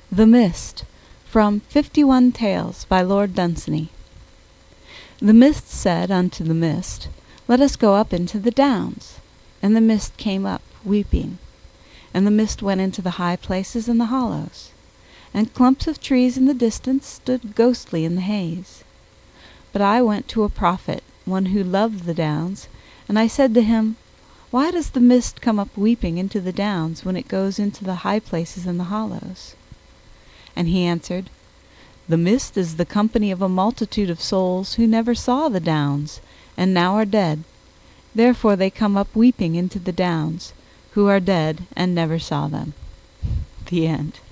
THE MIST From 51 Tales by Lord Dunsany. The Mist said unto the Mist, Let us go up into the downs. And the Mist came up, weeping. And the Mist went into the high places and the hollows. And clumps of trees in the distance stood ghostly in the haze. But I went to a prophet, one who loved the downs, and I said to him, Why does the Mist come up weeping into the downs when it goes into the high places and the hollows? And he answered, The Mist is the company of a multitude of souls who never saw the downs, and now are dead. Therefore they come up weeping into the downs, who are dead and never saw them. The end.